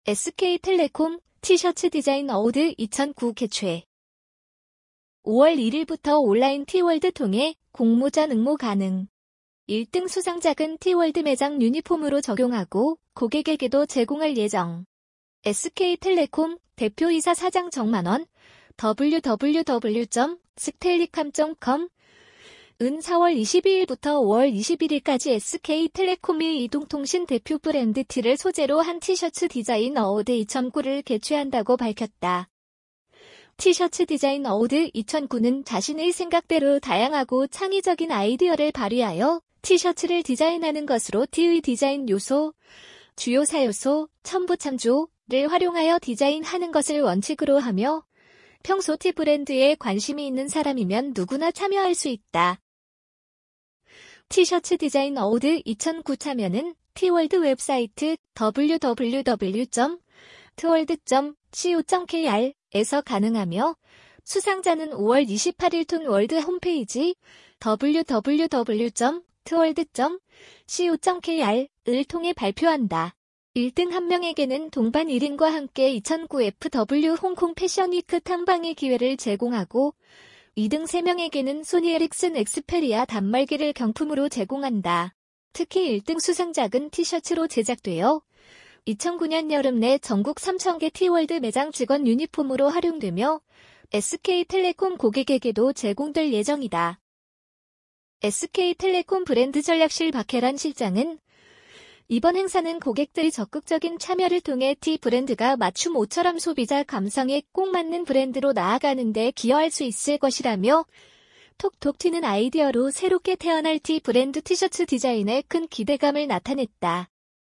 SK텔레콤 티셔츠 디자인 어워드 2009 개최. 5월 1일부터 온라인 티월드 통해 공모전 응모 가능. 1등 수상작은 티월드 매장 유니폼으로 적용하고 고객에게도 제공할 예정. SK텔레콤 대표이사 사장 정만원 www.stellicom.com 은 4월 22일부터 5월 21일까지 SK텔레콤이 이동통신 대표 브랜드 T를 소재로 한 티셔츠 디자인 어워드 2009를 개최한다고 밝혔다. 티셔츠 디자인 어워드 2009는 자신의 생각대로 다양하고 창의적인 아이디어를 발휘하여 티셔츠를 디자인하는 것으로 T의 디자인 요소, 주요 사요소, 첨부 참조를 활용하여 디자인하는 것을 원칙으로 하며 평소 티 브랜드에 관심이 있는 사람이면 누구나 참여할 수 있다. 티셔츠 디자인 어워드 2009 참여는 티월드 웹사이트 www.tworld.co.kr 에서 가능하며 수상자는 5월 28일 톤 월드 홈페이지 www.tworld.co.kr을 통해 발표한다. 1등 1명에게는 동반 1인과 함께 2009 FW 홍콩 패션위크 탐방의 기회를 제공하고 2등 3명에게는 소니 에릭슨 엑스페리아 단말기를 경품으로 제공한다. 특히 1등 수상작은 티셔츠로 제작되어 2009년 여름 내 전국 3,000개 티월드 매장 직원 유니폼으로 활용되며 SK텔레콤 고객에게도 제공될 예정이다. SK텔레콤 브랜드 전략실 박혜란 실장은 이번 행사는 고객들의 적극적인 참여를 통해 티 브랜드가 맞춤 옷처럼 소비자 감성에 꼭 맞는 브랜드로 나아가는 데 기여할 수 있을 것이라며 톡톡 튀는 아이디어로 새롭게 태어날 티 브랜드 티셔츠 디자인에 큰 기대감을 나타냈다.